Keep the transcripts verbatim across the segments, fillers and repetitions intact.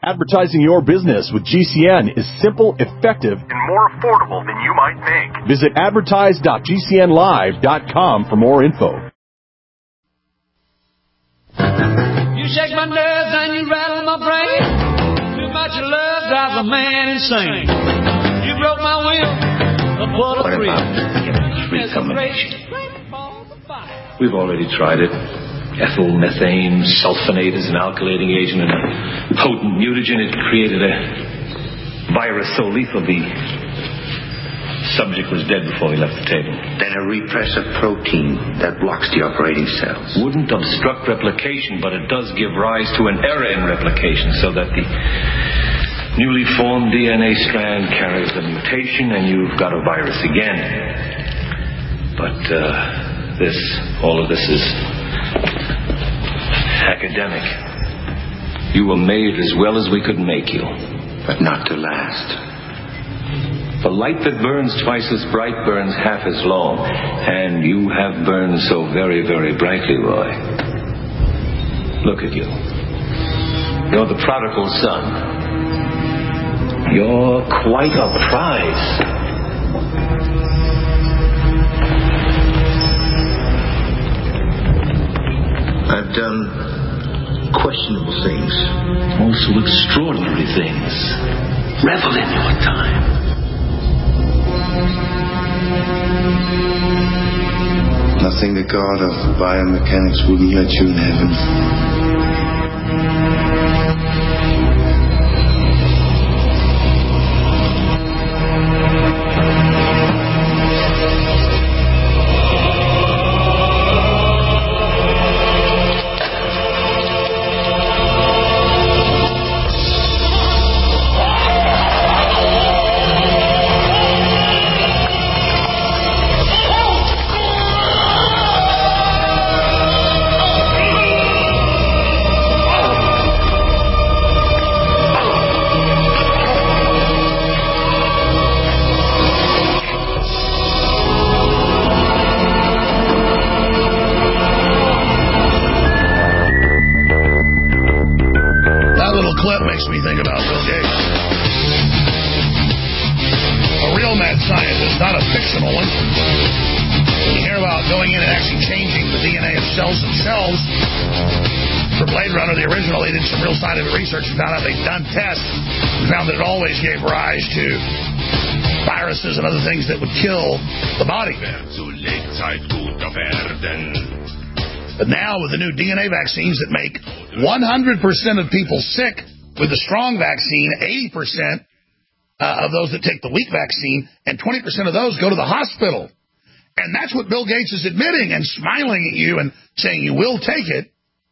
Advertising your business with G C N is simple, effective, and more affordable than you might think. Visit advertise dot g c n live dot com for more info. You shake my nerves and you rattle my brain. Too much love drives a man insane. You broke my will, but what a thrill. Recombination. We've already tried it. Ethyl methane sulfonate is an alkylating agent and a potent mutagen. It created a virus so lethal the subject was dead before he left the table. Then a repressor protein that blocks the operating cells. Wouldn't obstruct replication, but it does give rise to an error in replication so that the newly formed D N A strand carries a mutation and you've got a virus again. But uh, this, all of this is academic. You were made as well as we could make you. But not to last. The light that burns twice as bright burns half as long. And you have burned so very, very brightly, Roy. Look at you. You're the prodigal son. You're quite a prize. I've done questionable things. Also extraordinary things. Revel in your time. Nothing the god of biomechanics wouldn't let you in heaven. Found out they've done tests and found that it always gave rise to viruses and other things that would kill the body. But now with the new D N A vaccines that make one hundred percent of people sick with the strong vaccine, eighty percent uh, of those that take the weak vaccine, and twenty percent of those go to the hospital. And that's what Bill Gates is admitting and smiling at you and saying you will take it.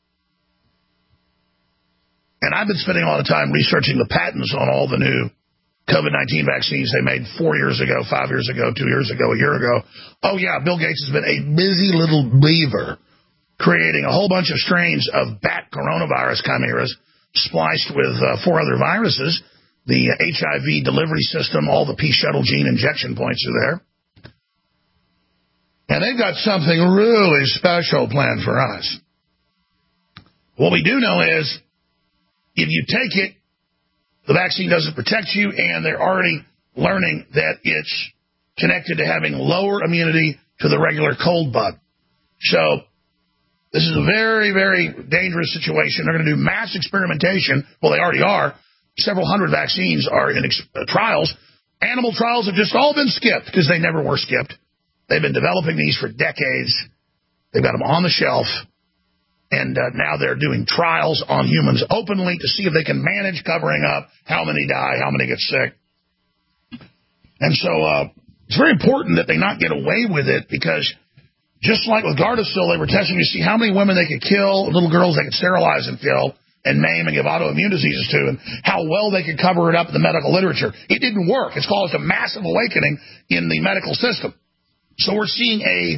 And I've been spending a lot of time researching the patents on all the new COVID nineteen vaccines they made four years ago, five years ago, two years ago, a year ago. Oh, yeah, Bill Gates has been a busy little beaver creating a whole bunch of strains of bat coronavirus chimeras spliced with uh, four other viruses. The H I V delivery system, all the P shuttle gene injection points are there. And they've got something really special planned for us. What we do know is, if you take it, the vaccine doesn't protect you, and they're already learning that it's connected to having lower immunity to the regular cold bug. So this is a very, very dangerous situation. They're going to do mass experimentation. Well, they already are. Several hundred vaccines are in ex- uh, trials. Animal trials have just all been skipped because they never were skipped. They've been developing these for decades. They've got them on the shelf. And uh, now they're doing trials on humans openly to see if they can manage covering up how many die, how many get sick. And so uh, it's very important that they not get away with it, because just like with Gardasil, they were testing to see how many women they could kill, little girls they could sterilize and kill and maim and give autoimmune diseases to, and how well they could cover it up in the medical literature. It didn't work. It's caused a massive awakening in the medical system. So we're seeing a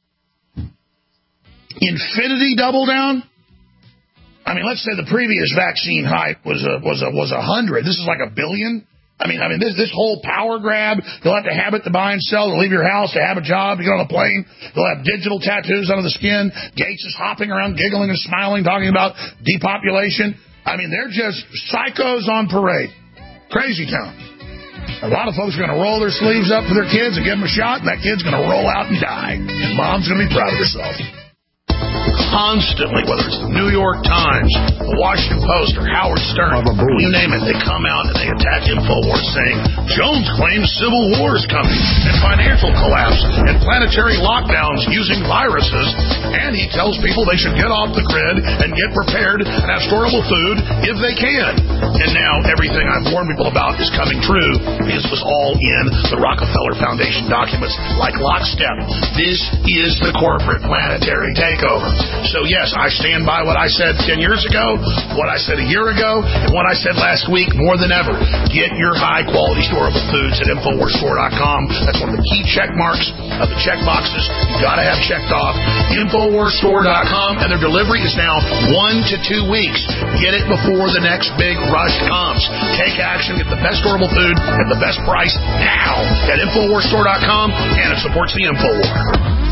infinity double down. I mean, let's say the previous vaccine hype was a was a was a hundred. This is like a billion. I mean, I mean, this this whole power grab. You'll have to have it to buy and sell, to leave your house, to have a job, to get on a plane. You'll have digital tattoos under the skin. Gates is hopping around, giggling and smiling, talking about depopulation. I mean, they're just psychos on parade. Crazy town. A lot of folks are going to roll their sleeves up for their kids and give them a shot, and that kid's going to roll out and die. And mom's going to be proud of herself. Constantly, whether it's the New York Times, the Washington Post, or Howard Stern, you name it, they come out and they attack InfoWars saying, Jones claims civil war is coming, and financial collapse, and planetary lockdowns using viruses, and he tells people they should get off the grid and get prepared and have storable food if they can. And now everything I've warned people about is coming true because it was all in the Rockefeller Foundation documents like lockstep. This is the corporate planetary takeover. So, yes, I stand by what I said ten years ago, what I said a year ago, and what I said last week more than ever. Get your high-quality storable foods at Infowars Store dot com. That's one of the key check marks of the check boxes you've got to have checked off. Infowars Store dot com, and their delivery is now one to two weeks. Get it before the next big rush comes. Take action. Get the best storable food at the best price now at Infowars Store dot com, and it supports the InfoWar.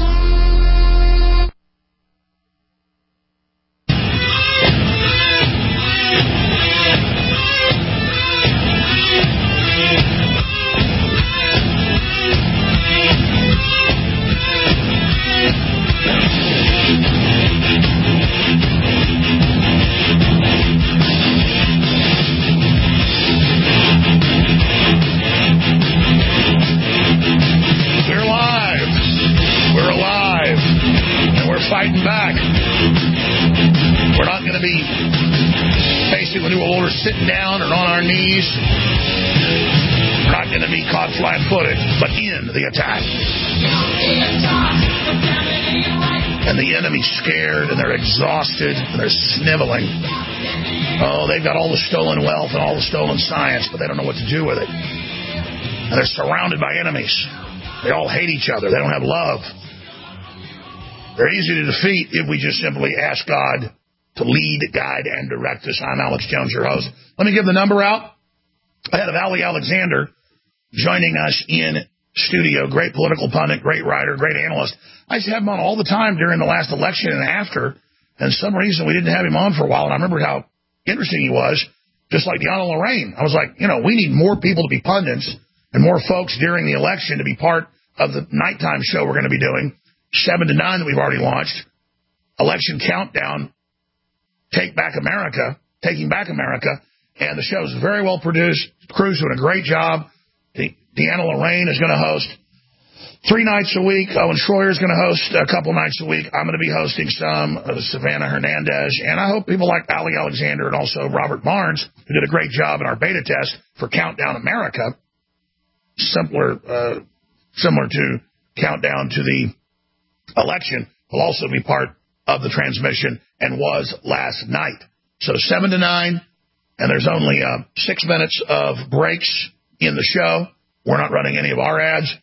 Fighting back. We're not going to be basically when we're sitting down or on our knees. We're not going to be caught flat-footed, but in the attack. And the enemy's scared, and they're exhausted, and they're sniveling. Oh, they've got all the stolen wealth and all the stolen science, but they don't know what to do with it. And they're surrounded by enemies. They all hate each other. They don't have love. They're easy to defeat if we just simply ask God to lead, guide, and direct us. I'm Alex Jones, your host. Let me give the number out. Ahead of Ali Alexander joining us in studio. Great political pundit, great writer, great analyst. I used to have him on all the time during the last election and after, and some reason we didn't have him on for a while, and I remember how interesting he was, just like Deanna Lorraine. I was like, you know, we need more people to be pundits and more folks during the election to be part of the nighttime show we're going to be doing. Seven to nine that we've already launched. Election Countdown, Take Back America, Taking Back America. And the show is very well produced. The crew's doing a great job. De- Deanna Lorraine is going to host three nights a week. Owen Schroyer is going to host a couple nights a week. I'm going to be hosting some. Uh, Savannah Hernandez. And I hope people like Ali Alexander and also Robert Barnes, who did a great job in our beta test for Countdown America. Simpler, uh, similar to Countdown to the election, will also be part of the transmission and was last night. So seven to nine, and there's only uh, six minutes of breaks in the show. We're not running any of our ads.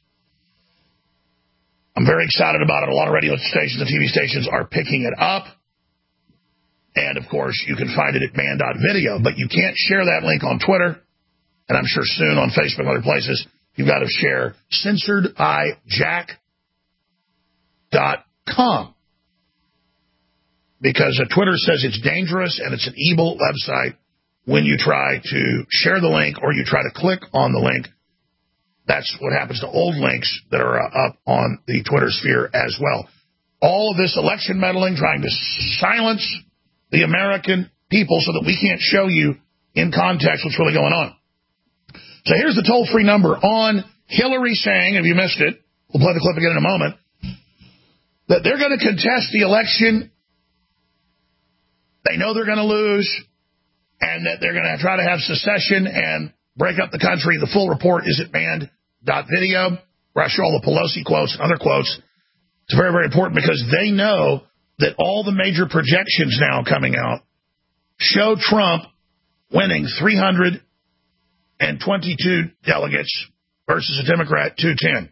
I'm very excited about it. A lot of radio stations and T V stations are picking it up. And, of course, you can find it at man dot video. But you can't share that link on Twitter, and I'm sure soon on Facebook and other places. You've got to share censored by Jack Dot com, because uh, Twitter says it's dangerous and it's an evil website when you try to share the link or you try to click on the link. That's what happens to old links that are uh, up on the Twitter sphere as well. All of this election meddling, trying to silence the American people so that we can't show you in context what's really going on. So here's the toll-free number on Hillary saying, if you missed it, we'll play the clip again in a moment, that they're going to contest the election. They know they're going to lose, and that they're going to try to have secession and break up the country. The full report is at man dot video, where I show all the Pelosi quotes and other quotes. It's very, very important because they know that all the major projections now coming out show Trump winning three hundred twenty-two delegates versus a Democrat two ten.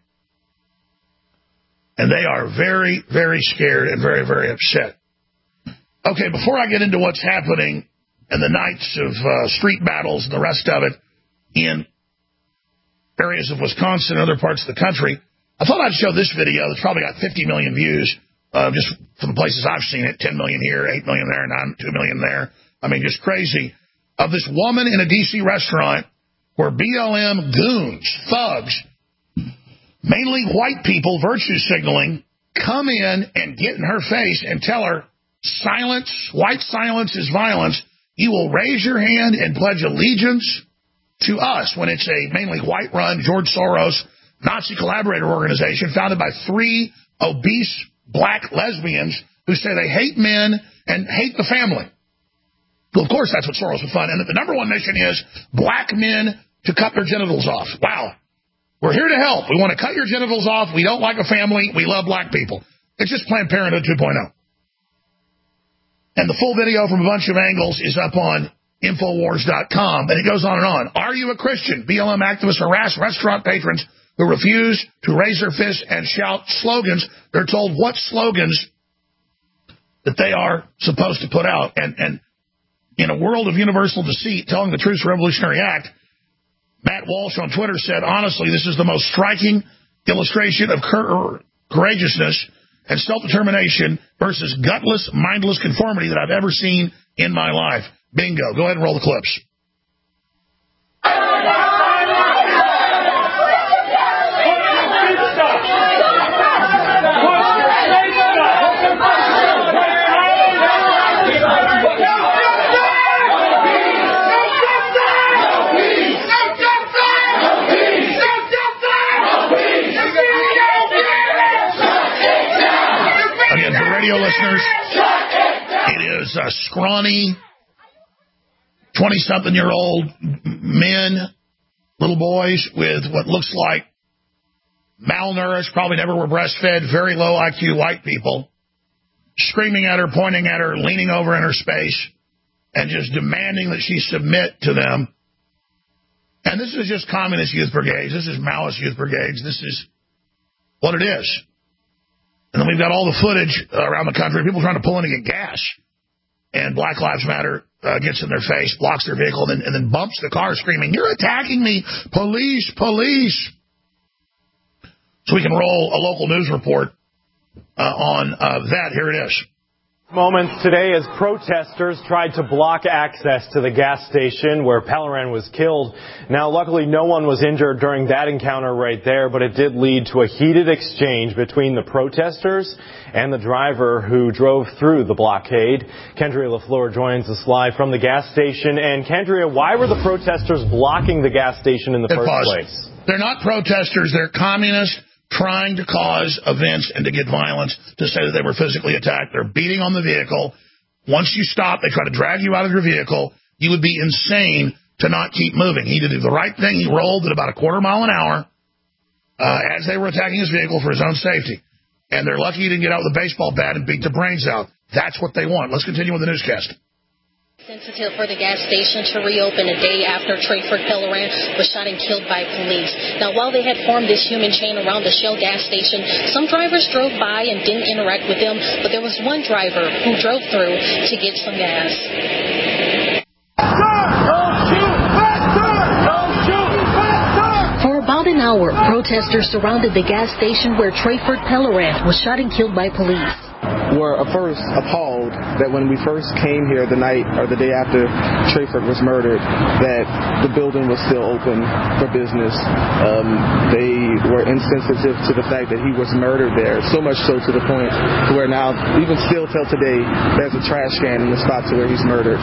And they are very, very scared and very, very upset. Okay, before I get into what's happening and the nights of uh, street battles and the rest of it in areas of Wisconsin and other parts of the country, I thought I'd show this video that's probably got fifty million views, uh, just from the places I've seen it, ten million here, eight million there, nine, two million there. I mean, just crazy, of this woman in a D C restaurant where B L M goons, thugs, mainly white people, virtue signaling, come in and get in her face and tell her, silence, white silence is violence. You will raise your hand and pledge allegiance to us, when it's a mainly white-run George Soros Nazi collaborator organization founded by three obese black lesbians who say they hate men and hate the family. Well, of course, that's what Soros would fund. And the number one mission is black men to cut their genitals off. Wow. We're here to help. We want to cut your genitals off. We don't like a family. We love black people. It's just Planned Parenthood two point oh. And the full video from a bunch of angles is up on Infowars dot com, and it goes on and on. Are you a Christian? B L M activists harass restaurant patrons who refuse to raise their fists and shout slogans. They're told what slogans that they are supposed to put out. And, and in a world of universal deceit, telling the Truth Revolutionary Act, Matt Walsh on Twitter said, honestly, this is the most striking illustration of cur- courageousness and self-determination versus gutless, mindless conformity that I've ever seen in my life. Bingo. Go ahead and roll the clips. Again, for radio listeners, it is a scrawny, twenty-something-year-old men, little boys with what looks like malnourished, probably never were breastfed, very low I Q white people, screaming at her, pointing at her, leaning over in her space, and just demanding that she submit to them. And this is just communist youth brigades. This is Maoist youth brigades. This is what it is. And then we've got all the footage around the country, people trying to pull in to get gas. And Black Lives Matter uh, gets in their face, blocks their vehicle, and then, and then bumps the car screaming, you're attacking me, police, police. So we can roll a local news report uh, on uh, that. Here it is. Moments today as protesters tried to block access to the gas station where Pellerin was killed. Now, luckily, no one was injured during that encounter right there, but it did lead to a heated exchange between the protesters and the driver who drove through the blockade. Kendria LaFleur joins us live from the gas station. And Kendria, why were the protesters blocking the gas station in the first place? They're not protesters. They're communists trying to cause events and to get violence, to say that they were physically attacked. They're beating on the vehicle. Once you stop, they try to drag you out of your vehicle. You would be insane to not keep moving. He did the right thing. He rolled at about a quarter mile an hour uh, as they were attacking his vehicle for his own safety. And they're lucky he didn't get out with a baseball bat and beat the brains out. That's what they want. Let's continue with the newscast. Sensitive for the gas station to reopen a day after Trayford Pellerin was shot and killed by police. Now, while they had formed this human chain around the Shell gas station, some drivers drove by and didn't interact with them, but there was one driver who drove through to get some gas. For about an hour, protesters surrounded the gas station where Trayford Pellerin was shot and killed by police. Were at first appalled that when we first came here the night or the day after Trayford was murdered, that the building was still open for business. Um, they were insensitive to the fact that he was murdered there, so much so to the point where now, even still till today, there's a trash can in the spot to where he's murdered.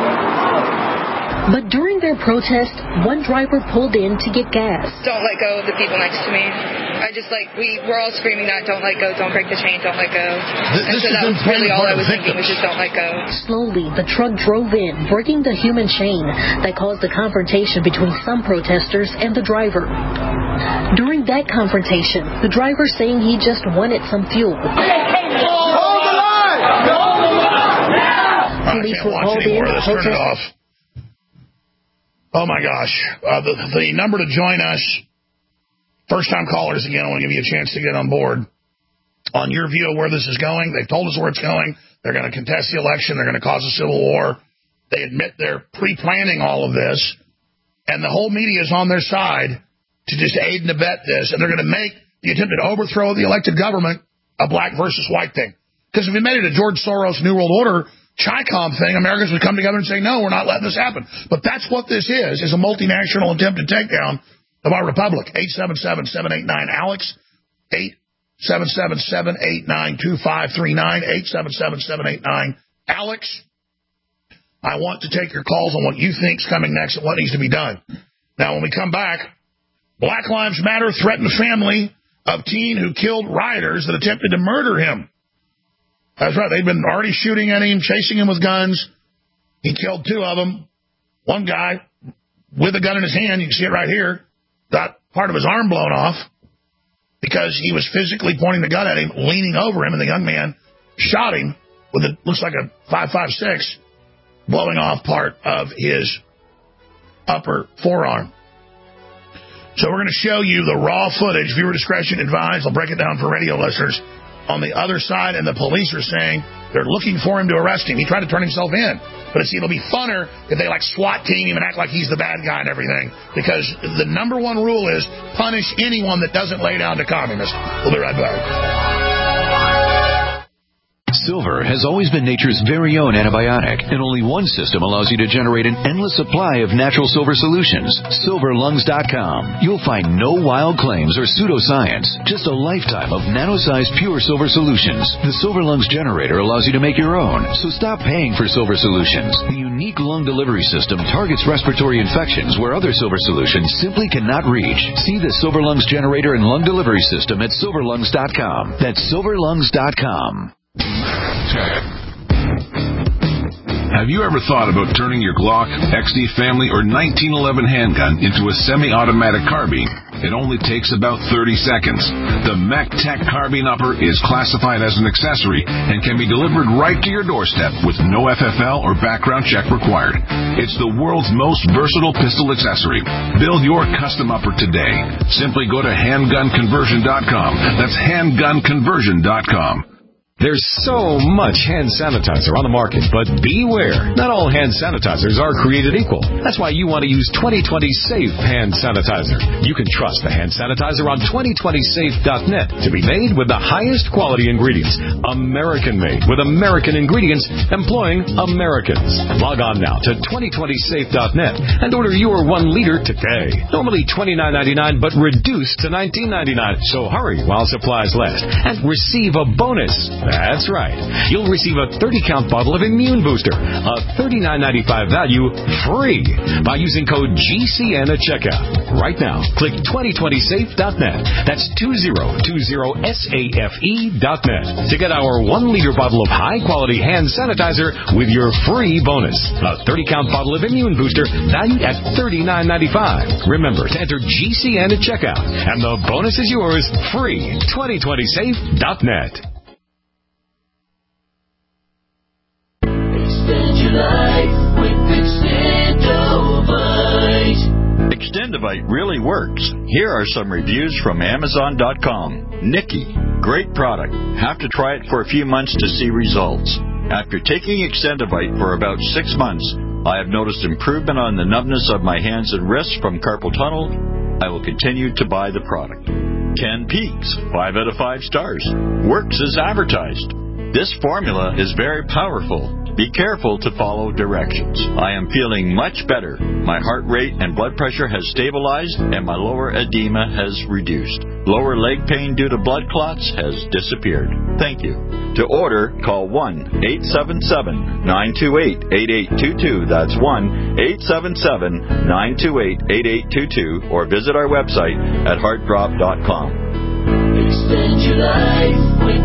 But during their protest, one driver pulled in to get gas. Don't let go of the people next to me. I just like, we we're all screaming that, don't let go, don't break the chain, don't let go. This, and so that was really all I was thinking, was just don't let go. Slowly, the truck drove in, breaking the human chain that caused the confrontation between some protesters and the driver. During that confrontation, the driver saying he just wanted some fuel. Hold the line! Hold the line! Police were called in. Let's turn it off. Oh, my gosh. Uh, the, the number to join us, first-time callers, again, I want to give you a chance to get on board on your view of where this is going. They've told us where it's going. They're going to contest the election. They're going to cause a civil war. They admit they're pre-planning all of this, and the whole media is on their side to just aid and abet this, and they're going to make the attempted overthrow of the elected government a black versus white thing. Because if we made it a George Soros New World Order Chi-Com thing, Americans would come together and say, no, we're not letting this happen. But that's what this is, is a multinational attempted takedown of our republic. eight seven seven, seven eight nine, ALEX, eight seven seven, seven eight nine, two five three nine, eight seven seven, seven eight nine, ALEX. I want to take your calls on what you think's coming next and what needs to be done. Now, when we come back, Black Lives Matter threatened the family of teen who killed rioters that attempted to murder him. That's right. They've been already shooting at him, chasing him with guns. He killed two of them. One guy with a gun in his hand, you can see it right here, got part of his arm blown off because he was physically pointing the gun at him, leaning over him, and the young man shot him with a, looks like a five five six, blowing off part of his upper forearm. So we're going to show you the raw footage. Viewer discretion advised. I'll break it down for radio listeners. On the other side, and the police are saying they're looking for him to arrest him. He tried to turn himself in. But it's, it'll be funner if they, like, SWAT team him and act like he's the bad guy and everything. Because the number one rule is punish anyone that doesn't lay down to communists. We'll be right back. Silver has always been nature's very own antibiotic, and only one system allows you to generate an endless supply of natural silver solutions. silver lungs dot com. You'll find no wild claims or pseudoscience, just a lifetime of nano-sized pure silver solutions. The Silver Lungs generator allows you to make your own, so stop paying for silver solutions. The unique lung delivery system targets respiratory infections where other silver solutions simply cannot reach. See the Silver Lungs generator and lung delivery system at silver lungs dot com. That's silver lungs dot com. Have you ever thought about turning your Glock, X D Family, or nineteen eleven handgun into a semi-automatic carbine? It only takes about thirty seconds. The MacTech Carbine Upper is classified as an accessory and can be delivered right to your doorstep with no F F L or background check required. It's the world's most versatile pistol accessory. Build your custom upper today. Simply go to handgun conversion dot com. That's handgun conversion dot com. There's so much hand sanitizer on the market, but beware. Not all hand sanitizers are created equal. That's why you want to use twenty twenty Safe Hand Sanitizer. You can trust the hand sanitizer on twenty twenty safe dot net to be made with the highest quality ingredients. American-made with American ingredients employing Americans. Log on now to twenty twenty safe dot net and order your one liter today. Normally twenty-nine ninety-nine, but reduced to nineteen ninety-nine. So hurry while supplies last and receive a bonus. That's right. You'll receive a thirty count bottle of Immune Booster, a thirty-nine ninety-five value, free by using code G C N at checkout. Right now, click twenty twenty safe dot net. That's two zero two zero safe dot net to get our one liter bottle of high-quality hand sanitizer with your free bonus. A thirty count bottle of Immune Booster valued at thirty-nine ninety-five. Remember to enter G C N at checkout, and the bonus is yours free. twenty twenty safe dot net. Extend your life with Extendovite. Extendovite really works. Here are some reviews from Amazon dot com. Nikki, great product. Have to try it for a few months to see results. After taking Extendovite for about six months, I have noticed improvement on the numbness of my hands and wrists from carpal tunnel. I will continue to buy the product. Ken Peaks, five out of five stars. Works as advertised. This formula is very powerful. Be careful to follow directions. I am feeling much better. My heart rate and blood pressure has stabilized, and my lower edema has reduced. Lower leg pain due to blood clots has disappeared. Thank you. To order, call one eight seven seven, nine two eight, eight eight two two. That's one eight seven seven, nine two eight, eight eight two two, or visit our website at heart drop dot com. Extend your life with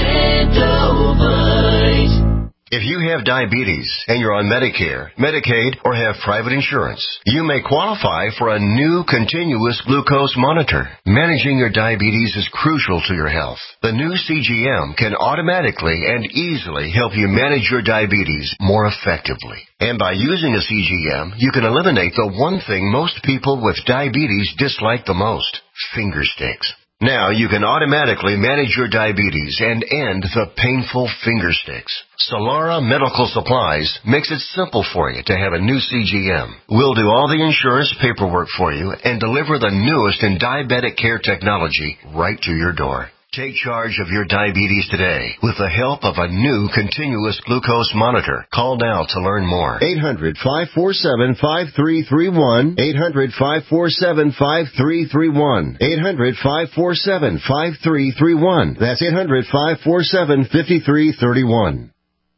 Extendovite. If you have diabetes and you're on Medicare, Medicaid, or have private insurance, you may qualify for a new continuous glucose monitor. Managing your diabetes is crucial to your health. The new C G M can automatically and easily help you manage your diabetes more effectively. And by using a C G M, you can eliminate the one thing most people with diabetes dislike the most, finger sticks. Now you can automatically manage your diabetes and end the painful finger sticks. Solara Medical Supplies makes it simple for you to have a new C G M. We'll do all the insurance paperwork for you and deliver the newest in diabetic care technology right to your door. Take charge of your diabetes today with the help of a new continuous glucose monitor. Call now to learn more. eight hundred, five four seven, five three three one. eight hundred, five four seven, five three three one. eight hundred, five four seven, five three three one. That's eight hundred, five four seven, five three three one.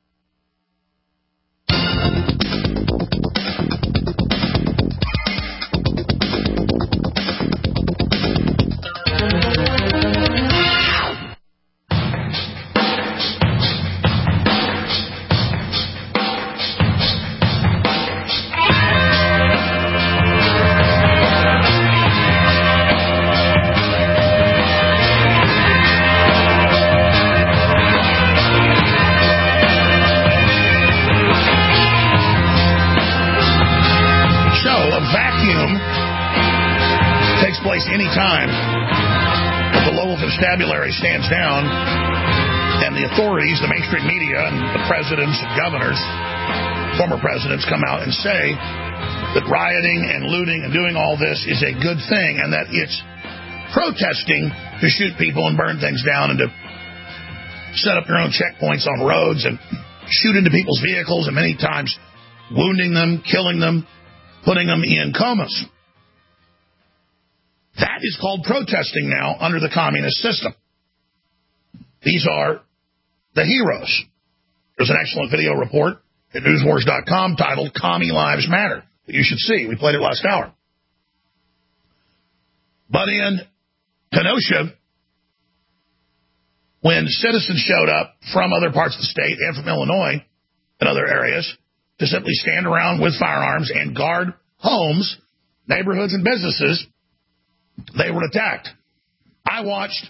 Anytime the local constabulary stands down and the authorities, the mainstream media, and the presidents and governors, former presidents, come out and say that rioting and looting and doing all this is a good thing and that it's protesting to shoot people and burn things down and to set up your own checkpoints on roads and shoot into people's vehicles and many times wounding them, killing them, putting them in comas. That is called protesting now under the communist system. These are the heroes. There's an excellent video report at news wars dot com titled Commie Lives Matter that you should see. We played it last hour. But in Kenosha, when citizens showed up from other parts of the state and from Illinois and other areas to simply stand around with firearms and guard homes, neighborhoods, and businesses, they were attacked. I watched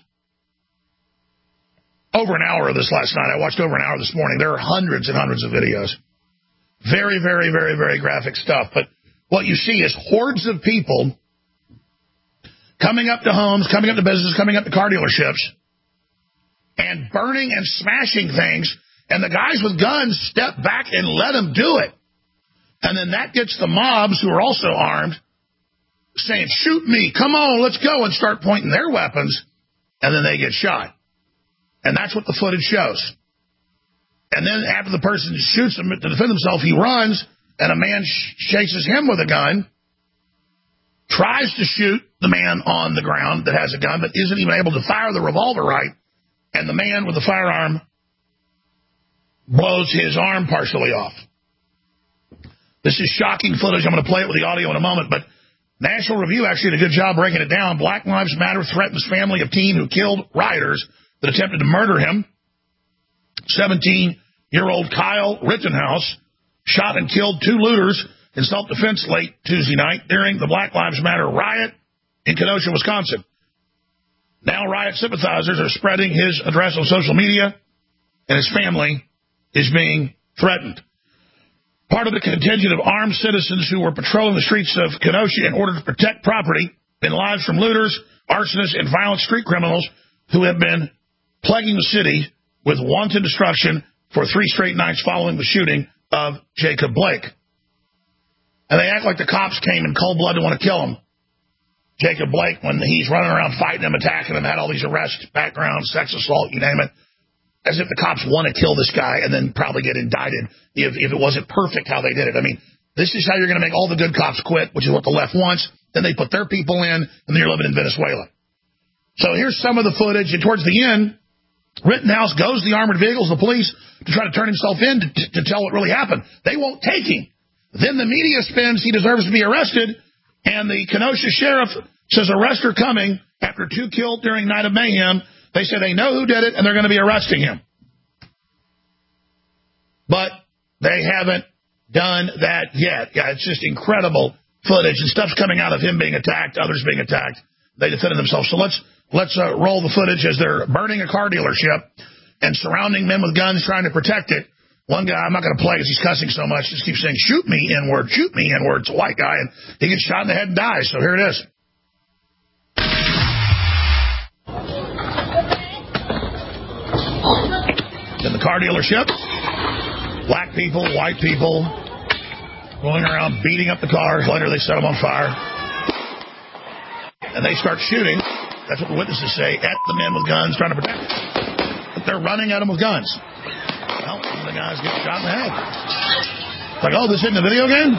over an hour of this last night. I watched over an hour this morning. There are hundreds and hundreds of videos. Very, very, very, very graphic stuff. But what you see is hordes of people coming up to homes, coming up to businesses, coming up to car dealerships, and burning and smashing things. And the guys with guns step back and let them do it. And then that gets the mobs, who are also armed, saying, shoot me, come on, let's go, and start pointing their weapons, and then they get shot. And that's what the footage shows. And then after the person shoots him to defend himself, he runs, and a man sh- chases him with a gun, tries to shoot the man on the ground that has a gun, but isn't even able to fire the revolver right, and the man with the firearm blows his arm partially off. This is shocking footage. I'm going to play it with the audio in a moment, but National Review actually did a good job breaking it down. Black Lives Matter threatens family of teen who killed rioters that attempted to murder him. seventeen-year-old Kyle Rittenhouse shot and killed two looters in self-defense late Tuesday night during the Black Lives Matter riot in Kenosha, Wisconsin. Now riot sympathizers are spreading his address on social media, and his family is being threatened. Part of the contingent of armed citizens who were patrolling the streets of Kenosha in order to protect property and lives from looters, arsonists, and violent street criminals who have been plaguing the city with wanton destruction for three straight nights following the shooting of Jacob Blake. And they act like the cops came in cold blood to want to kill him. Jacob Blake, when he's running around fighting them, attacking them, had all these arrests, background, sex assault, you name it. As if the cops want to kill this guy and then probably get indicted if, if it wasn't perfect how they did it. I mean, this is how you're going to make all the good cops quit, which is what the left wants. Then they put their people in, and then you're living in Venezuela. So here's some of the footage. And towards the end, Rittenhouse goes to the armored vehicles, the police, to try to turn himself in to, to tell what really happened. They won't take him. Then the media spins he deserves to be arrested, and the Kenosha sheriff says arrests are coming after two killed during Night of Mayhem. They say they know who did it, and they're going to be arresting him. But they haven't done that yet. Yeah, it's just incredible footage, and stuff's coming out of him being attacked, others being attacked. They defended themselves. So let's let's uh, roll the footage as they're burning a car dealership and surrounding men with guns trying to protect it. One guy, I'm not going to play because he's cussing so much, just keeps saying, shoot me, N-word, shoot me, N-word. It's a white guy, and he gets shot in the head and dies. So here it is. In the car dealership, black people, white people, going around beating up the cars. Later, they set them on fire. And they start shooting That's what the witnesses say, at the men with guns trying to protect them. But they're running at them with guns. Well, one of the guys gets shot in the head. It's like, oh, this isn't a video game?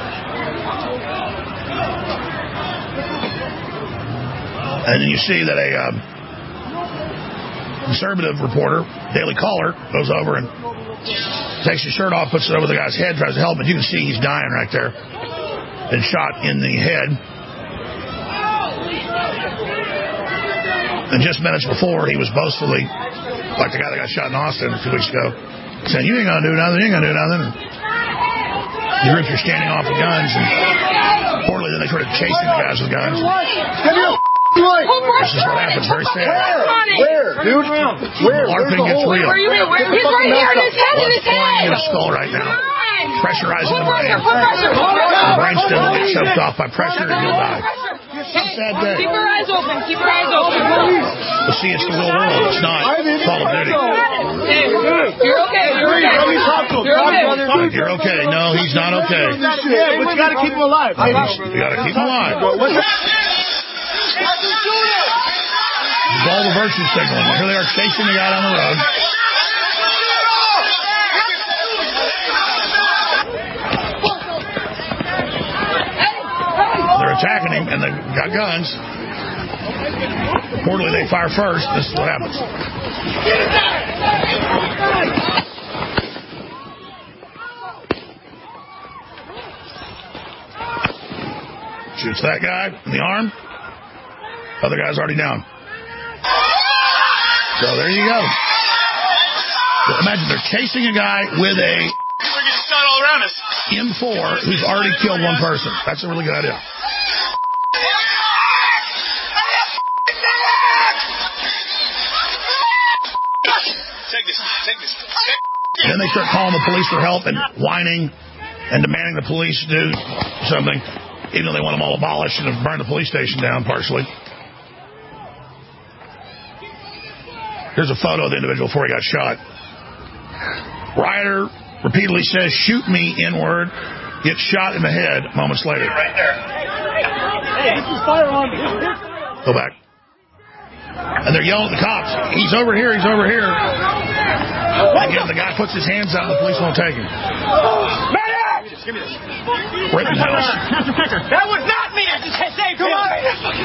And then you see that a um, conservative reporter, Daily Caller, goes over and takes his shirt off, puts it over the guy's head, tries to help him. You can see he's dying right there. Been shot in the head. And just minutes before, he was boastfully, like the guy that got shot in Austin a few weeks ago, saying, you ain't going to do nothing, you ain't going to do nothing. The groups are standing off with guns, and reportedly then they started chasing the guys with guns. This is what happens. Very sad. Where, dude? Where? LARPing gets real. Where are you at? Where? He's right here in his head, in his head. His skull right now. Pressurizing the brain. The brainstem will get choked off by pressure and he'll die. It's a sad day. Keep your eyes open. Keep your eyes open. But see, it's the real world. It's not Call of Duty. You're okay. You're okay. You're okay. You're okay. No, he's not okay. Yeah, but you got to keep him alive. You got to keep him alive. It's all the virtue signaling. Here they are chasing the guy down the road. They're attacking him, and they've got guns. Reportedly, they fire first. This is what happens. Shoots that guy in the arm. Other guy's already down. So there you go. So imagine they're chasing a guy with a M four who's already killed one person. That's a really good idea. Take this. Take this. Then they start calling the police for help and whining and demanding the police do something, even though they want them all abolished and have burned the police station down partially. Here's a photo of the individual before he got shot. Rioter repeatedly says, shoot me, N-word. Gets shot in the head moments later. Right there. Hey, this is firearm. Go back. And they're yelling at the cops. He's over here. He's over here. Again, the guy puts his hands out and the police won't take him. Give me this. Rittenhouse. That was not me. I just saved him. Come on.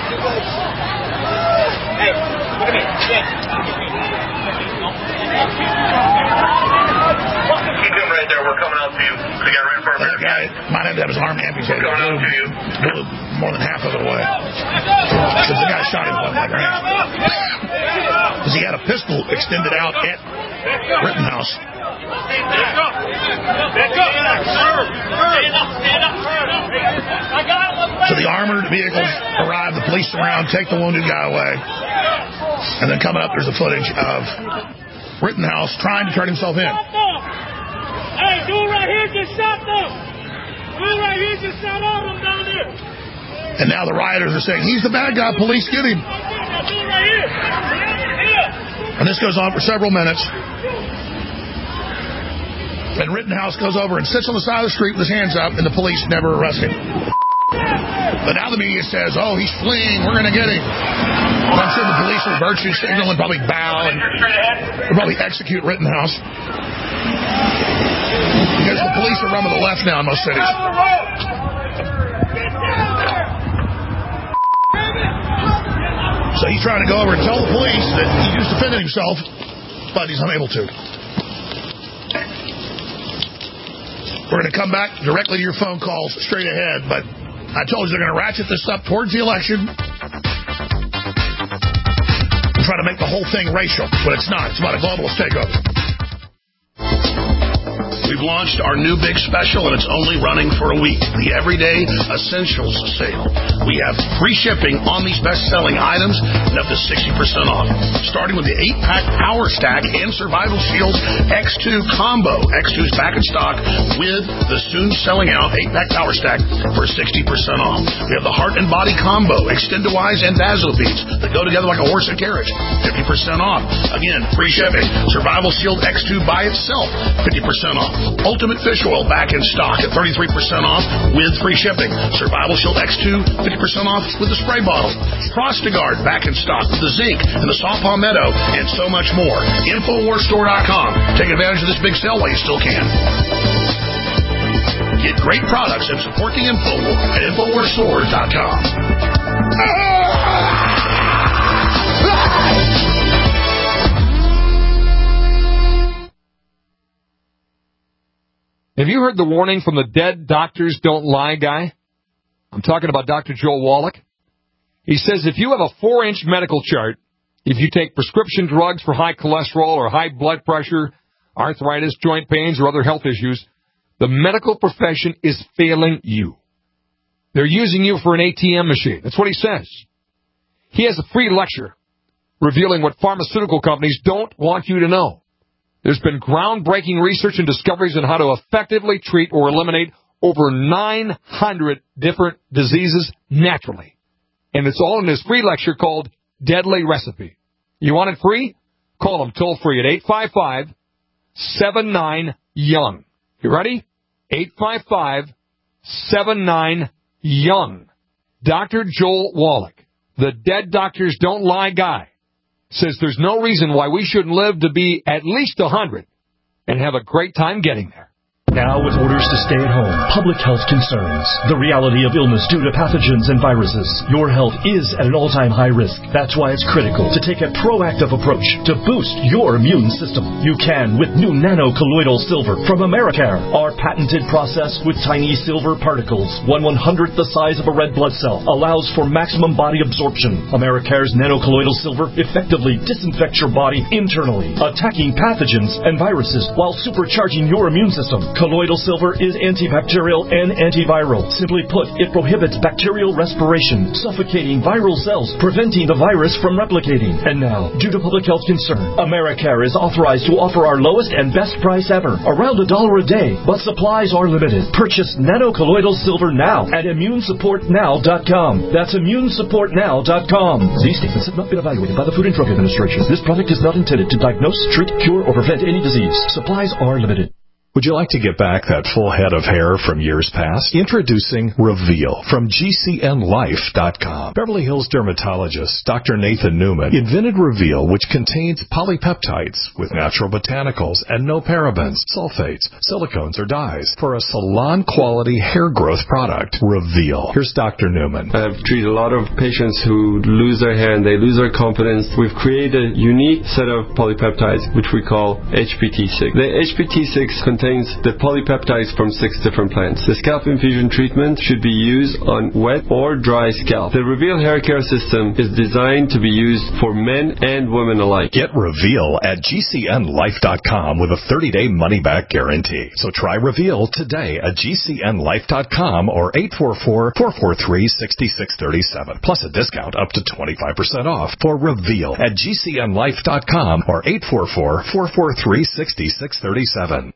Hey, look at me. Keep him right there. We're coming out to you. We got right in front of That guy might have to have his arm amputated. Coming out to you. Blew more than half of it away. Because the guy shot him like that. Because he had a pistol extended out at Rittenhouse. Back up. Back up. Stand up. Stand up. I got him. So the armored vehicles arrive, the police around, take the wounded guy away. And then coming up, there's the footage of Rittenhouse trying to turn himself in. Hey, dude right here just shot them. Dude right here just shot all of them down there. And now the rioters are saying, he's the bad guy, police, get him. Dude right here. Here. And this goes on for several minutes. And Rittenhouse goes over and sits on the side of the street with his hands up, and the police never arrest him. But now the media says, oh, he's fleeing, we're going to get him. And I'm sure the police will virtue signal and probably bow and they'll probably execute Rittenhouse. Because the police are running to the left now in most cities. So he's trying to go over and tell the police that he's just defending himself, but he's unable to. We're going to come back directly to your phone calls straight ahead, but I told you they're going to ratchet this up towards the election and try to make the whole thing racial, but it's not. It's about a globalist takeover. We've launched our new big special, and it's only running for a week. The Everyday Essentials Sale. We have free shipping on these best-selling items and up to sixty percent off. Starting with the eight-pack Power Stack and Survival Shields X two Combo. X two is back in stock with the soon-selling-out eight-pack Power Stack for sixty percent off. We have the Heart and Body Combo, Extendawise and Vasobeats that go together like a horse and carriage, fifty percent off. Again, free shipping. Survival Shield X two by itself, fifty percent off. Ultimate Fish Oil back in stock at thirty-three percent off with free shipping. Survival Shield X two, fifty percent off with the spray bottle. Frostigard back in stock with the zinc and the saw palmetto and so much more. Infowars Store dot com. Take advantage of this big sale while you still can. Get great products and support the InfoWar at Infowars Store dot com. Have you heard the warning from the Dead Doctors Don't Lie guy? I'm talking about Doctor Joel Wallach. He says if you have a four-inch medical chart, if you take prescription drugs for high cholesterol or high blood pressure, arthritis, joint pains, or other health issues, the medical profession is failing you. They're using you for an A T M machine. That's what he says. He has a free lecture revealing what pharmaceutical companies don't want you to know. There's been groundbreaking research and discoveries on how to effectively treat or eliminate over nine hundred different diseases naturally. And it's all in this free lecture called Deadly Recipe. You want it free? Call them toll free at eight five five, seven nine, young. You ready? eight five five, seven nine, young. Doctor Joel Wallach, the Dead Doctors Don't Lie guy, says there's no reason why we shouldn't live to be at least one hundred and have a great time getting there. Now with orders to stay at home, public health concerns, the reality of illness due to pathogens and viruses, your health is at an all-time high risk. That's why it's critical to take a proactive approach to boost your immune system. You can with new nano-colloidal silver from Americare. Our patented process with tiny silver particles, one one-hundredth the size of a red blood cell, allows for maximum body absorption. Americare's nano-colloidal silver effectively disinfects your body internally, attacking pathogens and viruses while supercharging your immune system. Colloidal silver is antibacterial and antiviral. Simply put, it prohibits bacterial respiration, suffocating viral cells, preventing the virus from replicating. And now, due to public health concern, Americare is authorized to offer our lowest and best price ever, around a dollar a day, but supplies are limited. Purchase nano-colloidal silver now at immune support now dot com. That's immune support now dot com. These statements have not been evaluated by the Food and Drug Administration. This product is not intended to diagnose, treat, cure, or prevent any disease. Supplies are limited. Would you like to get back that full head of hair from years past? Introducing Reveal from G C N life dot com. Beverly Hills dermatologist Doctor Nathan Newman invented Reveal, which contains polypeptides with natural botanicals and no parabens, sulfates, silicones, or dyes for a salon-quality hair growth product. Reveal. Here's Doctor Newman. I've treated a lot of patients who lose their hair and they lose their confidence. We've created a unique set of polypeptides, which we call H P T six. The H P T six contains the polypeptides from six different plants. The scalp infusion treatment should be used on wet or dry scalp. The Reveal hair care system is designed to be used for men and women alike. Get Reveal at G C N life dot com with a thirty-day money-back guarantee. So try Reveal today at G C N life dot com or eight four four, four four three, six six three seven. Plus a discount up to twenty-five percent off for Reveal at G C N life dot com or eight four four, four four three, six six three seven.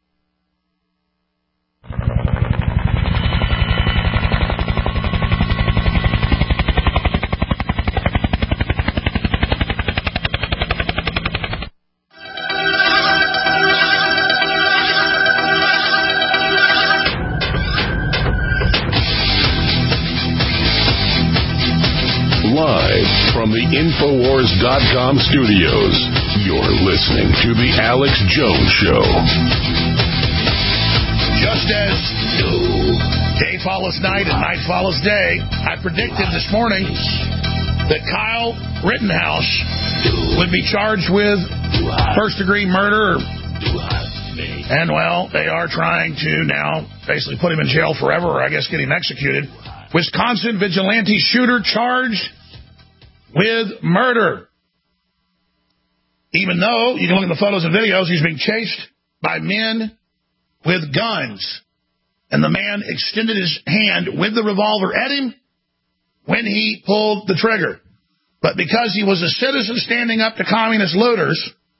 Live from the Infowars dot com studios, you're listening to The Alex Jones Show. Just as day follows night and night follows day, I predicted this morning that Kyle Rittenhouse would be charged with first-degree murder. And, well, they are trying to now basically put him in jail forever, or I guess get him executed. Wisconsin vigilante shooter charged with murder. Even though, you can look at the photos and videos, he's being chased by men with guns. And the man extended his hand with the revolver at him when he pulled the trigger. But because he was a citizen standing up to communist looters,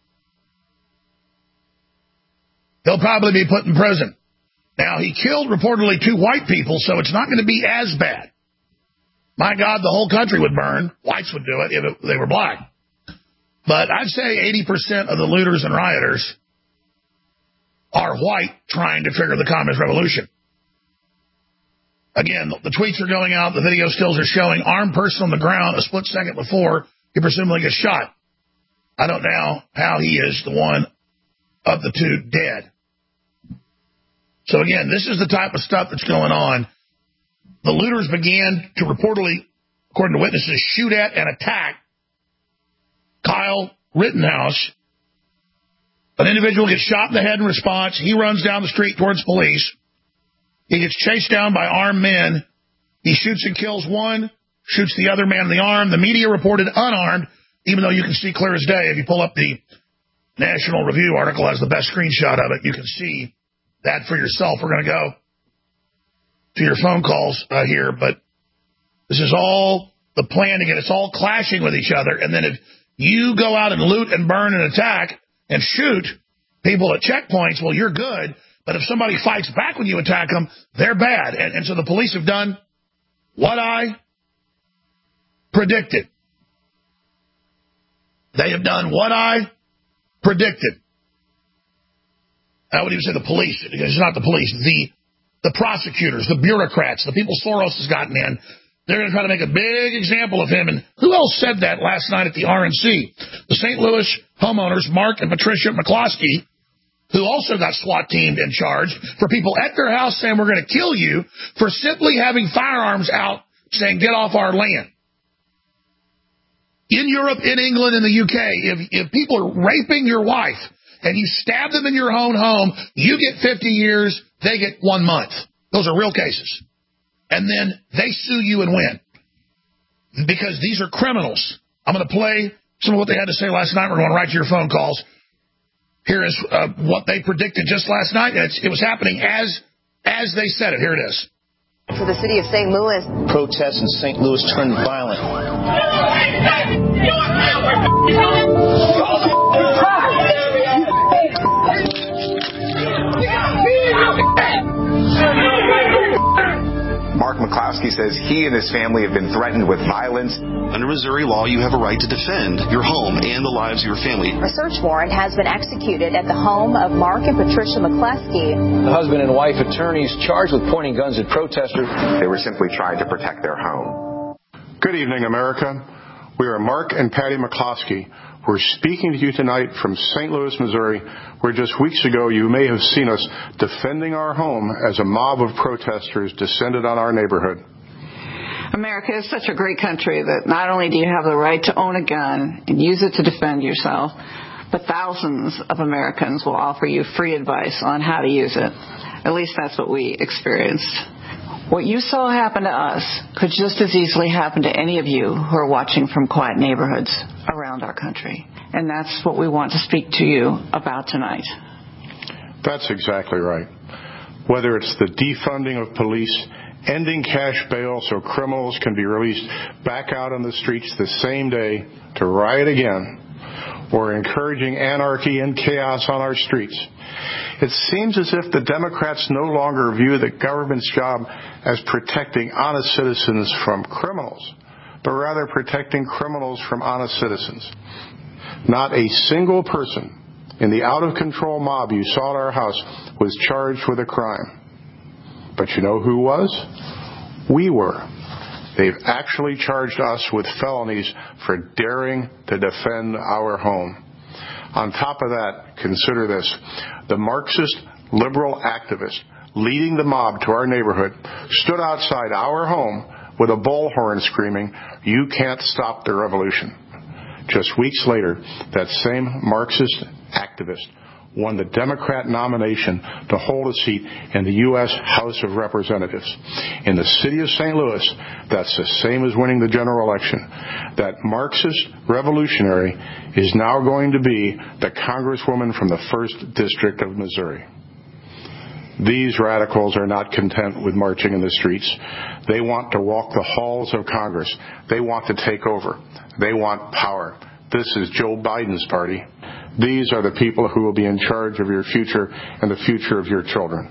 he'll probably be put in prison. Now, he killed reportedly two white people, so it's not going to be as bad. My God, the whole country would burn. Whites would do it if it, they were black. But I'd say eighty percent of the looters and rioters are white trying to trigger the communist revolution. Again, the tweets are going out. The video stills are showing armed person on the ground a split second before he presumably gets shot. I don't know how he is the one of the two dead. So again, this is the type of stuff that's going on. The looters began to reportedly, according to witnesses, shoot at and attack Kyle Rittenhouse. An individual gets shot in the head in response. He runs down the street towards police. He gets chased down by armed men. He shoots and kills one, shoots the other man in the arm. The media reported unarmed, even though you can see clear as day. If you pull up the National Review article, has the best screenshot of it. You can see that for yourself. We're going to go to your phone calls uh, here, but this is all the plan. Again, it's all clashing with each other. And then if you go out and loot and burn and attack and shoot people at checkpoints, well, you're good. But if somebody fights back when you attack them, they're bad. And, and so the police have done what I predicted. They have done what I predicted. I wouldn't even say the police. It's not the police. The, the prosecutors, the bureaucrats, the people Soros has gotten in. They're going to try to make a big example of him. And who else said that last night at the R N C? The Saint Louis homeowners, Mark and Patricia McCloskey, who also got SWAT teamed in charge for people at their house saying, we're going to kill you for simply having firearms out saying, get off our land. In Europe, in England, in the U K, if, if people are raping your wife and you stab them in your own home, you get fifty years, they get one month. Those are real cases. And then they sue you and win. Because these are criminals. I'm going to play some of what they had to say last night. We're going right to your phone calls. Here is uh, what they predicted just last night. It's, it was happening as as they said it. Here it is. To the city of Saint Louis. Protests in Saint Louis turned violent. Mark McCloskey says he and his family have been threatened with violence. Under Missouri law, you have a right to defend your home and the lives of your family. A search warrant has been executed at the home of Mark and Patricia McCloskey. The husband and wife attorneys charged with pointing guns at protesters. They were simply trying to protect their home. Good evening, America. We are Mark and Patty McCloskey. We're speaking to you tonight from Saint Louis, Missouri, where just weeks ago you may have seen us defending our home as a mob of protesters descended on our neighborhood. America is such a great country that not only do you have the right to own a gun and use it to defend yourself, but thousands of Americans will offer you free advice on how to use it. At least that's what we experienced. What you saw happen to us could just as easily happen to any of you who are watching from quiet neighborhoods around our country. And that's what we want to speak to you about tonight. That's exactly right. Whether it's the defunding of police, ending cash bail so criminals can be released back out on the streets the same day to riot again, or encouraging anarchy and chaos on our streets, it seems as if the Democrats no longer view the government's job as protecting honest citizens from criminals, but rather protecting criminals from honest citizens. Not a single person in the out-of-control mob you saw at our house was charged with a crime. But you know who was? We were. They've actually charged us with felonies for daring to defend our home. On top of that, consider this. The Marxist liberal activist leading the mob to our neighborhood stood outside our home with a bullhorn screaming, "You can't stop the revolution." Just weeks later, that same Marxist activist won the Democrat nomination to hold a seat in the U S House of Representatives. In the city of Saint Louis, that's the same as winning the general election. That Marxist revolutionary is now going to be the Congresswoman from the first District of Missouri. These radicals are not content with marching in the streets. They want to walk the halls of Congress. They want to take over. They want power. This is Joe Biden's party. These are the people who will be in charge of your future and the future of your children.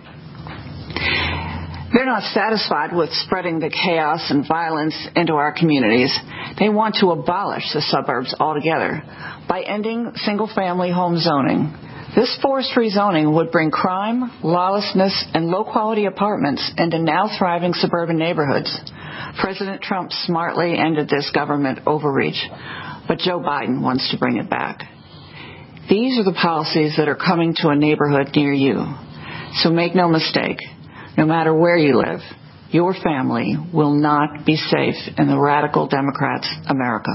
They're not satisfied with spreading the chaos and violence into our communities. They want to abolish the suburbs altogether by ending single-family home zoning, This forest rezoning would bring crime, lawlessness, and low-quality apartments into now thriving suburban neighborhoods. President Trump smartly ended this government overreach, but Joe Biden wants to bring it back. These are the policies that are coming to a neighborhood near you. So make no mistake, no matter where you live, your family will not be safe in the radical Democrats' America.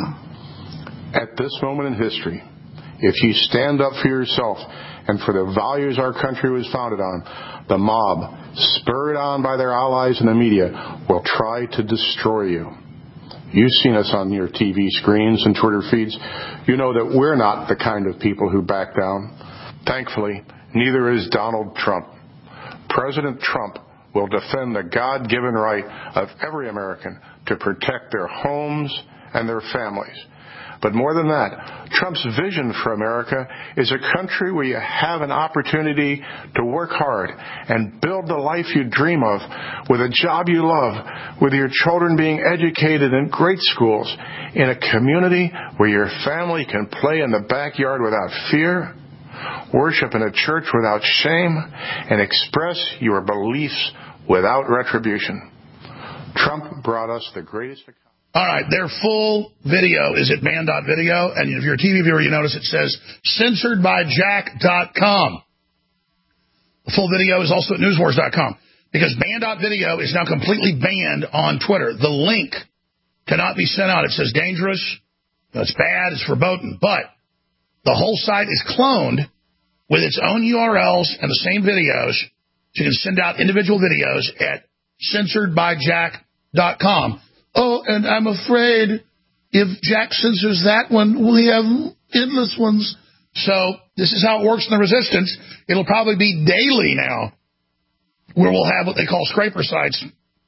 At this moment in history, if you stand up for yourself and for the values our country was founded on, the mob, spurred on by their allies in the media, will try to destroy you. You've seen us on your T V screens and Twitter feeds. You know that we're not the kind of people who back down. Thankfully, neither is Donald Trump. President Trump will defend the God-given right of every American to protect their homes and their families. But more than that, Trump's vision for America is a country where you have an opportunity to work hard and build the life you dream of with a job you love, with your children being educated in great schools, in a community where your family can play in the backyard without fear, worship in a church without shame, and express your beliefs without retribution. Trump brought us the greatest... All right, their full video is at band dot video, and if you're a T V viewer, you notice it says censored by jack dot com. The full video is also at news wars dot com, because band dot video is now completely banned on Twitter. The link cannot be sent out. It says dangerous, it's bad, it's verboten, but the whole site is cloned with its own U R Ls and the same videos, so you can send out individual videos at censored by jack dot com. Oh, and I'm afraid if Jack censors that one, we have endless ones. So this is how it works in the resistance. It'll probably be daily now where we'll have what they call scraper sites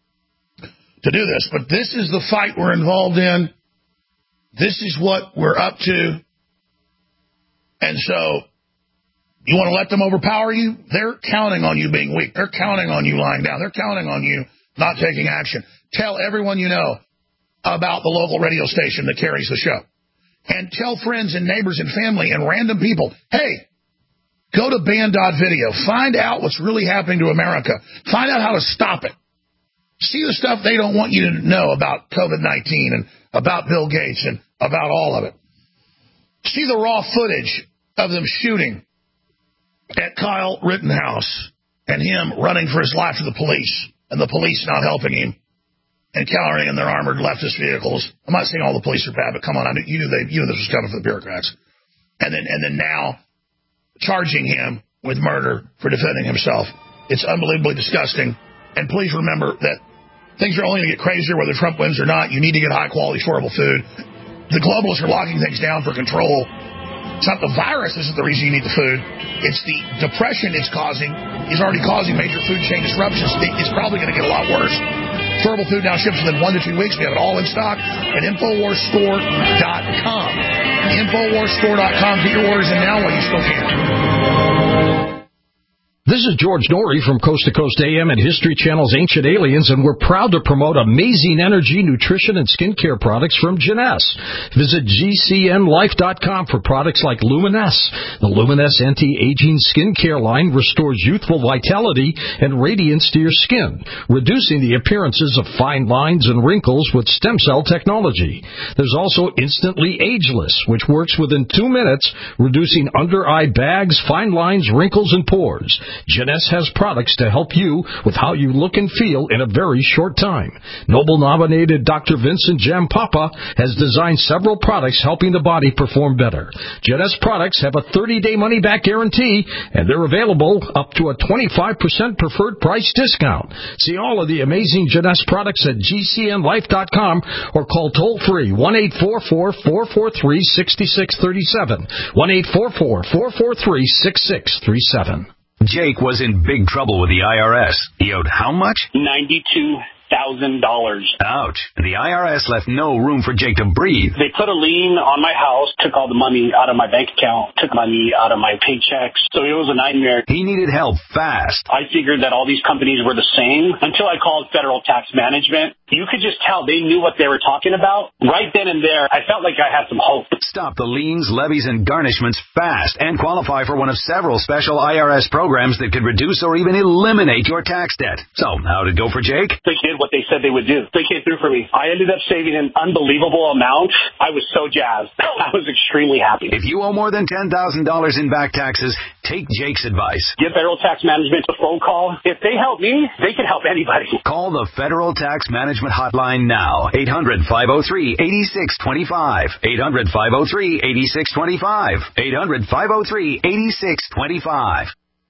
to do this. But this is the fight we're involved in. This is what we're up to. And so you want to let them overpower you? They're counting on you being weak. They're counting on you lying down. They're counting on you not taking action. Tell everyone you know about the local radio station that carries the show. And tell friends and neighbors and family and random people, hey, go to band dot video. Find out what's really happening to America. Find out how to stop it. See the stuff they don't want you to know about COVID nineteen and about Bill Gates and about all of it. See the raw footage of them shooting at Kyle Rittenhouse and him running for his life to the police and the police not helping him and cowering in their armored leftist vehicles. I'm not saying all the police are bad, but come on, I knew, you knew they, you knew this was coming from the bureaucrats. And then, and then now charging him with murder for defending himself. It's unbelievably disgusting. And please remember that things are only going to get crazier whether Trump wins or not. You need to get high quality, affordable food. The globalists are locking things down for control. It's not the virus isn't the reason you need the food. It's the depression it's causing. It's already causing major food chain disruptions. It's probably going to get a lot worse. Affordable food now ships within one to two weeks. We have it all in stock at infowars store dot com. infowars store dot com. Get your orders in now while you still can. This is George Norrie from Coast to Coast A M and History Channel's Ancient Aliens, and we're proud to promote amazing energy, nutrition, and skincare products from Jeunesse. Visit G C N life dot com for products like Luminesse. The Luminesse anti-aging skincare line restores youthful vitality and radiance to your skin, reducing the appearances of fine lines and wrinkles with stem cell technology. There's also Instantly Ageless, which works within two minutes, reducing under-eye bags, fine lines, wrinkles, and pores. Jeunesse has products to help you with how you look and feel in a very short time. Nobel-nominated Doctor Vincent Jampapa has designed several products helping the body perform better. Jeunesse products have a thirty-day money-back guarantee, and they're available up to a twenty-five percent preferred price discount. See all of the amazing Jeunesse products at G C N life dot com or call toll-free one eight four four, four four three, six six three seven, one eight four four, four four three, six six three seven. Jake was in big trouble with the I R S. He owed how much? ninety-two thousand dollars. Ouch. The I R S left no room for Jake to breathe. They put a lien on my house, took all the money out of my bank account, took money out of my paychecks. So it was a nightmare. He needed help fast. I figured that all these companies were the same until I called Federal Tax Management. you could just tell they knew what they were talking about. Right then and there, I felt like I had some hope. Stop the liens, levies, and garnishments fast and qualify for one of several special I R S programs that could reduce or even eliminate your tax debt. So, how'd it go for Jake? They did what they said they would do. They came through for me. I ended up saving an unbelievable amount. I was so jazzed. I was extremely happy. If you owe more than ten thousand dollars in back taxes, take Jake's advice. Give Federal Tax Management a phone call. If they help me, they can help anybody. Call the Federal Tax Management Hotline now. eight hundred, five oh three, eight six two five. eight hundred, five oh three, eight six two five. eight hundred, five oh three, eight six two five.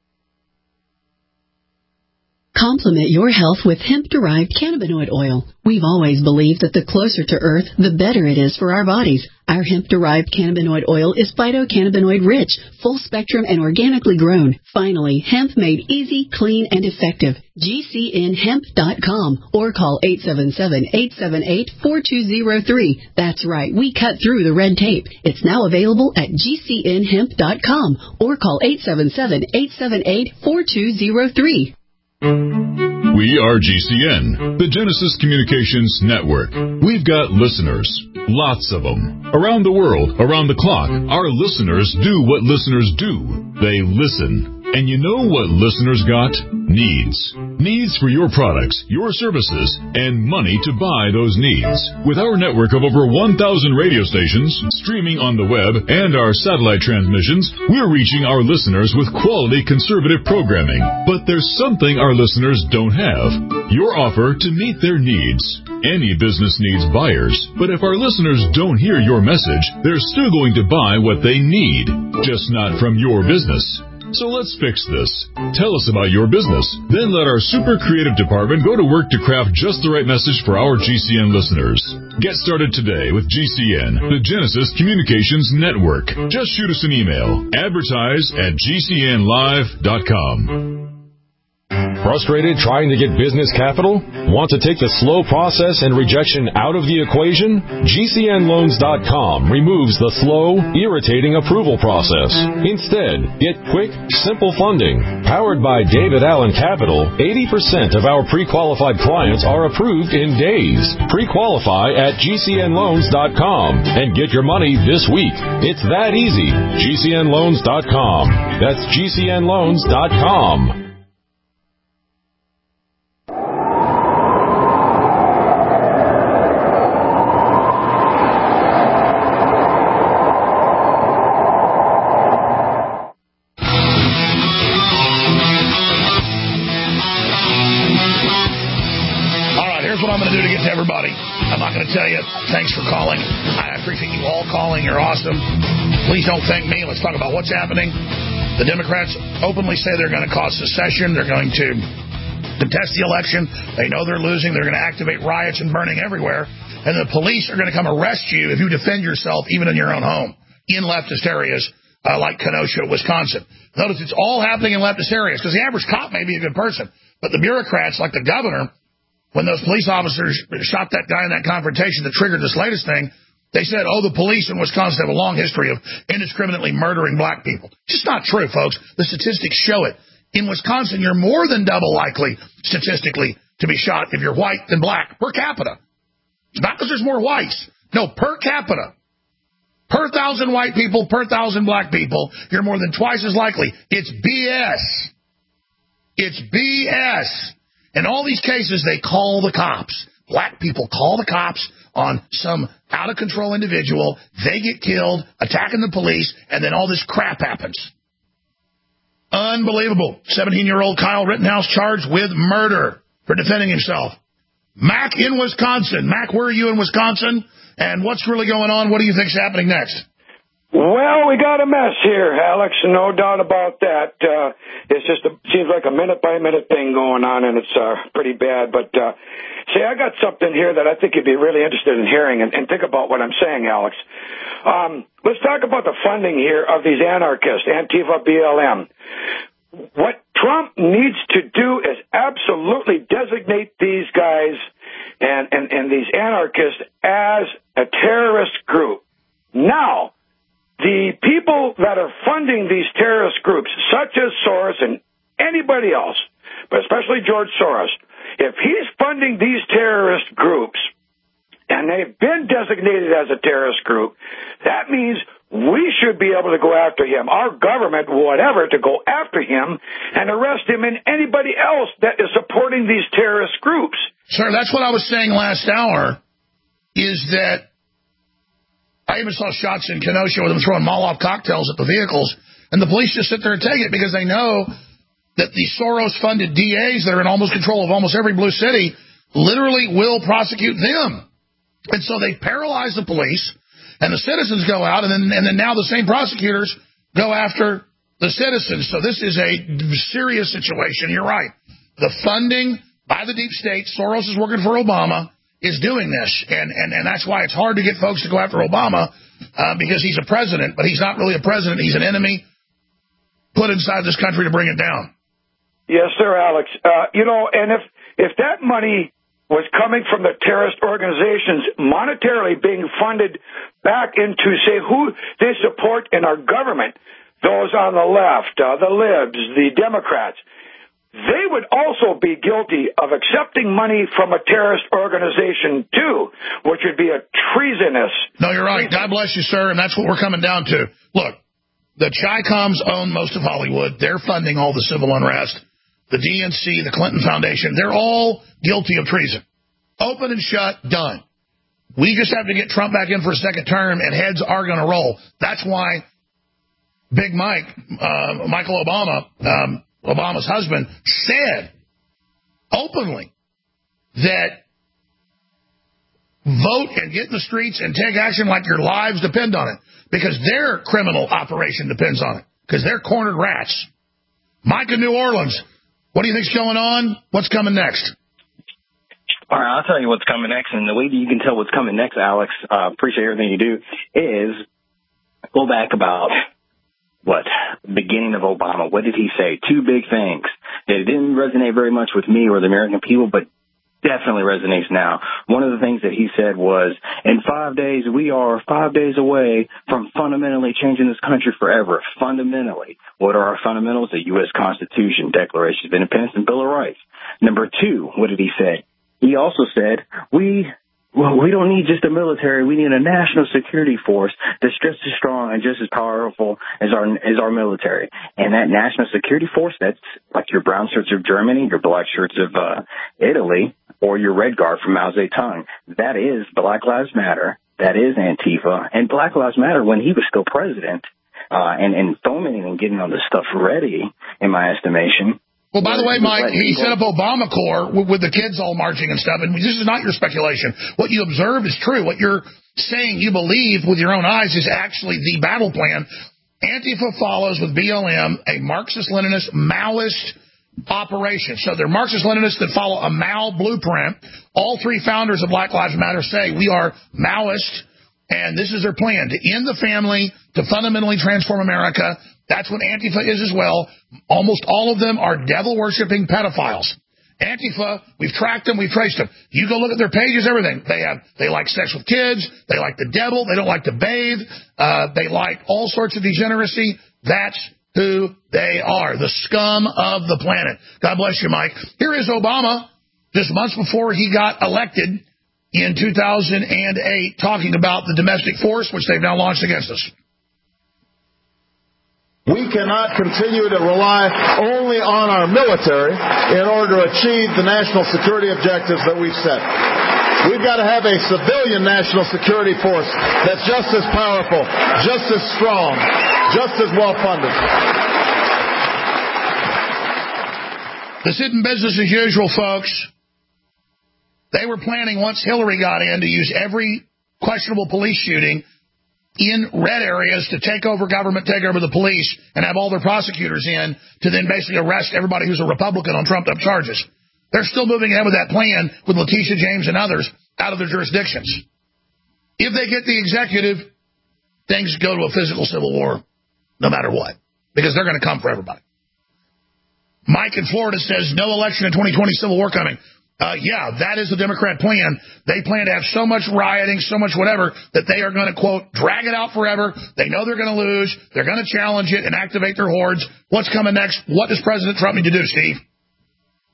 Complement your health with hemp-derived cannabinoid oil. We've always believed that the closer to Earth, the better it is for our bodies. Our hemp-derived cannabinoid oil is phytocannabinoid-rich, full-spectrum, and organically grown. Finally, hemp made easy, clean, and effective. G C N hemp dot com or call eight seven seven, eight seven eight, four two zero three. That's right, we cut through the red tape. It's now available at G C N hemp dot com or call eight seven seven, eight seven eight, four two zero three. We are G C N, the Genesis Communications Network. We've got listeners, lots of them. Around the world, around the clock, our listeners do what listeners do. They listen. And you know what listeners got? Needs. Needs for your products, your services, and money to buy those needs. With our network of over one thousand radio stations, streaming on the web, and our satellite transmissions, we're reaching our listeners with quality conservative programming. But there's something our listeners don't have. Your offer to meet their needs. Any business needs buyers, but if our listeners don't hear your message, they're still going to buy what they need, just not from your business. So let's fix this. Tell us about your business. Then let our super creative department go to work to craft just the right message for our G C N listeners. Get started today with G C N, the Genesis Communications Network. Just shoot us an email. Advertise at G C N live dot com. Frustrated trying to get business capital? Want to take the slow process and rejection out of the equation? G C N loans dot com removes the slow, irritating approval process. Instead, get quick, simple funding. Powered by David Allen Capital, eighty percent of our pre-qualified clients are approved in days. Pre-qualify at G C N loans dot com and get your money this week. It's that easy. G C N loans dot com. That's G C N loans dot com. Tell you, thanks for calling. I appreciate you all calling. You're awesome. Please don't thank me. Let's talk about what's happening. The Democrats openly say they're going to cause secession. They're going to contest the election. They know they're losing. They're going to activate riots and burning everywhere. And the police are going to come arrest you if you defend yourself, even in your own home, in leftist areas uh, like Kenosha, Wisconsin. Notice it's all happening in leftist areas because the average cop may be a good person, but the bureaucrats, like the governor, when those police officers shot that guy in that confrontation that triggered this latest thing, they said, oh, the police in Wisconsin have a long history of indiscriminately murdering black people. It's just not true, folks. The statistics show it. In Wisconsin, you're more than double likely, statistically, to be shot if you're white than black, per capita. It's not because there's more whites. No, per capita. Per thousand white people, per thousand black people, you're more than twice as likely. It's B S. It's B S. In all these cases, they call the cops. Black people call the cops on some out-of-control individual. They get killed, attacking the police, and then all this crap happens. Unbelievable. seventeen-year-old Kyle Rittenhouse charged with murder for defending himself. Mac in Wisconsin. Mac, where are you in Wisconsin? And what's really going on? What do you think's happening next? Well, we got a mess here, Alex, no doubt about that. Uh, it's just a, seems like a minute-by-minute thing going on, and it's uh, pretty bad. But, uh, see, I got something here that I think you'd be really interested in hearing, and, and think about what I'm saying, Alex. Um, let's talk about the funding here of these anarchists, Antifa, B L M. What Trump needs to do is absolutely designate these guys and, and, and these anarchists as a terrorist group. Now, the people that are funding these terrorist groups, such as Soros and anybody else, but especially George Soros, if he's funding these terrorist groups, and they've been designated as a terrorist group, that means we should be able to go after him, our government, whatever, to go after him and arrest him and anybody else that is supporting these terrorist groups. Sir, that's what I was saying last hour, is that I even saw shots in Kenosha with them throwing Molotov cocktails at the vehicles, and the police just sit there and take it because they know that the Soros-funded D As that are in almost control of almost every blue city literally will prosecute them. And so they paralyze the police, and the citizens go out, and then, and then now the same prosecutors go after the citizens. So this is a serious situation. You're right. The funding by the deep state, Soros is working for Obama, is doing this, and, and, and that's why it's hard to get folks to go after Obama, uh, because he's a president, but he's not really a president. He's an enemy put inside this country to bring it down. Yes, sir, Alex. Uh, you know, and if, if that money was coming from the terrorist organizations monetarily being funded back into, say, who they support in our government, those on the left, uh, the libs, the Democrats, they would also be guilty of accepting money from a terrorist organization, too, which would be a treasonous... No, you're right. God bless you, sir, and that's what we're coming down to. Look, the Chi-Coms own most of Hollywood. They're funding all the civil unrest. The D N C, the Clinton Foundation, they're all guilty of treason. Open and shut, done. We just have to get Trump back in for a second term, and heads are going to roll. That's why Big Mike, uh, Michael Obama... Um, Obama's husband, said openly that vote and get in the streets and take action like your lives depend on it, because their criminal operation depends on it, because they're cornered rats. Mike in New Orleans, what do you think's going on? What's coming next? All right, I'll tell you what's coming next, and the way that you can tell what's coming next, Alex, uh, appreciate everything you do, is go back about... what, beginning of Obama, what did he say? Two big things. It didn't resonate very much with me or the American people, but definitely resonates now. One of the things that he said was, in five days, we are five days away from fundamentally changing this country forever. Fundamentally. What are our fundamentals? The U S Constitution, Declaration of Independence, and Bill of Rights. Number two, what did he say? He also said, we... Well, we don't need just a military. We need a national security force that's just as strong and just as powerful as our as our military. And that national security force, that's like your brown shirts of Germany, your black shirts of uh, Italy, or your red guard from Mao Zedong. That is Black Lives Matter. That is Antifa. And Black Lives Matter, when he was still president, uh, and, and fomenting and getting all this stuff ready, in my estimation. Well, by the way, Mike, he set up Obama Corps with the kids all marching and stuff, and this is not your speculation. What you observed is true. What you're saying you believe with your own eyes is actually the battle plan. Antifa follows with B L M a Marxist-Leninist, Maoist operation. So they're Marxist-Leninists that follow a Mao blueprint. All three founders of Black Lives Matter say we are Maoist, and this is their plan, to end the family, to fundamentally transform America. That's what Antifa is as well. Almost all of them are devil-worshipping pedophiles. Antifa, we've tracked them, we've traced them. You go look at their pages, everything. They have, they like sex with kids. They like the devil. They don't like to bathe. Uh, they like all sorts of degeneracy. That's who they are, the scum of the planet. God bless you, Mike. Here is Obama, just months before he got elected in two thousand eight, talking about the domestic force, which they've now launched against us. We cannot continue to rely only on our military in order to achieve the national security objectives that we've set. We've got to have a civilian national security force that's just as powerful, just as strong, just as well-funded. This isn't business as usual, folks. They were planning, once Hillary got in, to use every questionable police shooting in red areas to take over government, take over the police, and have all their prosecutors in to then basically arrest everybody who's a Republican on trumped-up charges. They're still moving ahead with that plan with Letitia James and others out of their jurisdictions. If they get the executive, things go to a physical civil war no matter what, because they're going to come for everybody. Mike in Florida says no election in twenty twenty, civil war coming. Uh, yeah, that is the Democrat plan. They plan to have so much rioting, so much whatever, that they are going to, quote, drag it out forever. They know they're going to lose. They're going to challenge it and activate their hordes. What's coming next? What does President Trump need to do, Steve?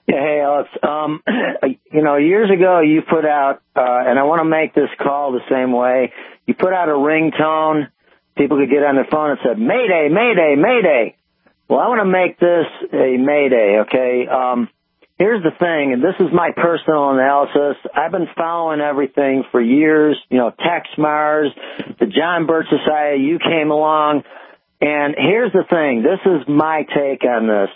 Yeah, hey, Alex. Um, you know, years ago you put out, uh, and I want to make this call the same way. You put out a ringtone. People could get on their phone and said, Mayday, Mayday, Mayday. Well, I want to make this a Mayday, okay? Um, here's the thing, and this is my personal analysis. I've been following everything for years, you know, Tex Mars, the John Birch Society, you came along. And here's the thing. This is my take on this.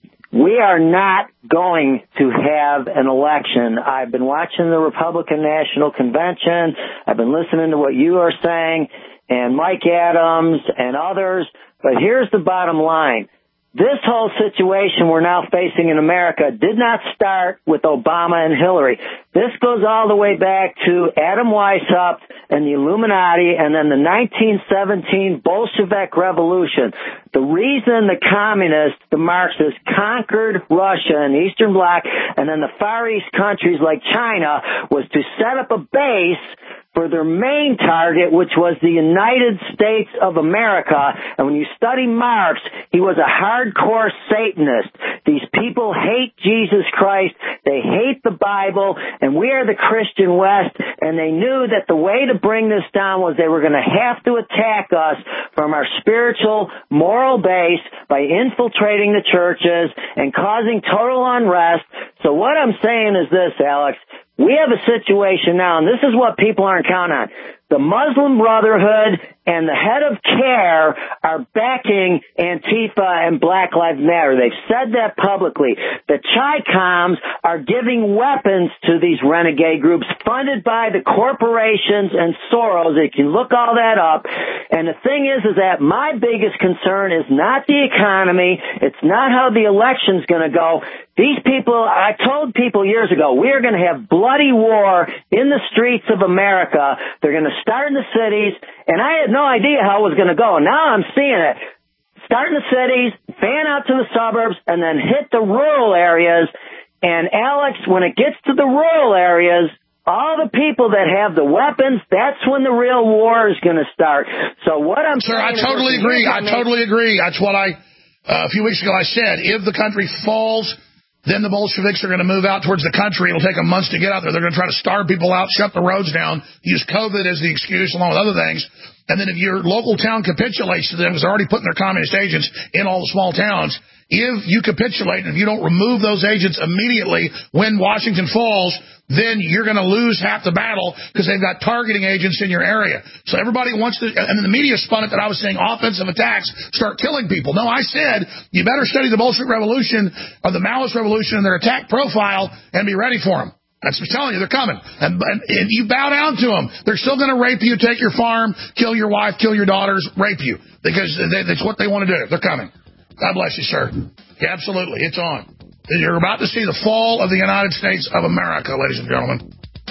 We are not going to have an election. I've been watching the Republican National Convention. I've been listening to what you are saying and Mike Adams and others. But here's the bottom line. This whole situation we're now facing in America did not start with Obama and Hillary. This goes all the way back to Adam Weishaupt and the Illuminati and then the nineteen seventeen Bolshevik Revolution. The reason the communists, the Marxists, conquered Russia and the Eastern Bloc and then the Far East countries like China was to set up a base for their main target, which was the United States of America. And when you study Marx, he was a hardcore Satanist. These people hate Jesus Christ. They hate the Bible. And we are the Christian West. And they knew that the way to bring this down was they were going to have to attack us from our spiritual, moral base by infiltrating the churches and causing total unrest. So what I'm saying is this, Alex. We have a situation now, and this is what people aren't counting on. The Muslim Brotherhood and the head of CARE are backing Antifa and Black Lives Matter. They've said that publicly. The Chi-Coms are giving weapons to these renegade groups funded by the corporations and Soros. You can look all that up. And the thing is, is that my biggest concern is not the economy. It's not how the election's going to go. These people, I told people years ago, we are going to have bloody war in the streets of America. They're going to start in the cities, and I had no idea how it was going to go. Now I'm seeing it. Start in the cities, fan out to the suburbs, and then hit the rural areas. And, Alex, when it gets to the rural areas, all the people that have the weapons, that's when the real war is going to start. So what I'm Sir, saying I totally is agree. I totally agree. That's what I, uh, a few weeks ago I said. If the country falls, then the Bolsheviks are going to move out towards the country. It'll take them months to get out there. They're going to try to starve people out, shut the roads down, use COVID as the excuse along with other things. And then if your local town capitulates to them, because they're already putting their communist agents in all the small towns, if you capitulate and if you don't remove those agents immediately when Washington falls, then you're going to lose half the battle because they've got targeting agents in your area. So everybody wants to, and then the media spun it that I was saying offensive attacks start killing people. No, I said you better study the Bolshevik Revolution or the Maoist Revolution and their attack profile and be ready for them. That's what I'm telling you, they're coming. And, and, and you bow down to them. They're still going to rape you, take your farm, kill your wife, kill your daughters, rape you. Because they, that's what they want to do. They're coming. God bless you, sir. Yeah, absolutely. It's on. You're about to see the fall of the United States of America, ladies and gentlemen.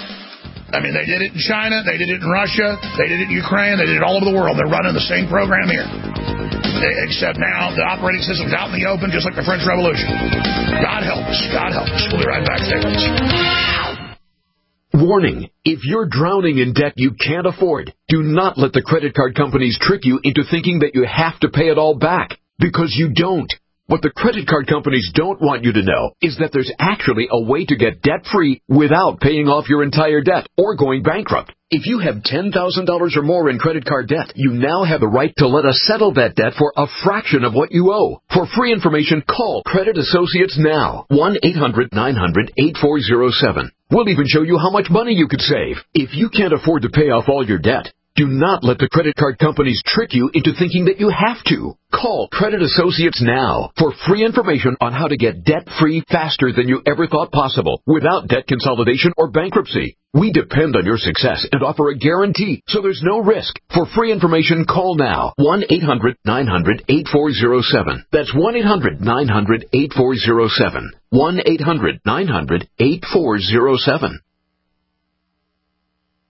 I mean, they did it in China. They did it in Russia. They did it in Ukraine. They did it all over the world. They're running the same program here. Except now the operating system's out in the open, just like the French Revolution. God help us. God help us. We'll be right back. Stay with us. Warning, if you're drowning in debt you can't afford, do not let the credit card companies trick you into thinking that you have to pay it all back, because you don't. What the credit card companies don't want you to know is that there's actually a way to get debt-free without paying off your entire debt or going bankrupt. If you have ten thousand dollars or more in credit card debt, you now have the right to let us settle that debt for a fraction of what you owe. For free information, call Credit Associates now, one eight hundred nine hundred eight four zero seven. We'll even show you how much money you could save. If you can't afford to pay off all your debt, do not let the credit card companies trick you into thinking that you have to. Call Credit Associates now for free information on how to get debt-free faster than you ever thought possible without debt consolidation or bankruptcy. We depend on your success and offer a guarantee, so there's no risk. For free information, call now, one eight hundred nine hundred eight four zero seven. That's one eight hundred nine hundred eight four zero seven. one eight hundred nine hundred eight four zero seven.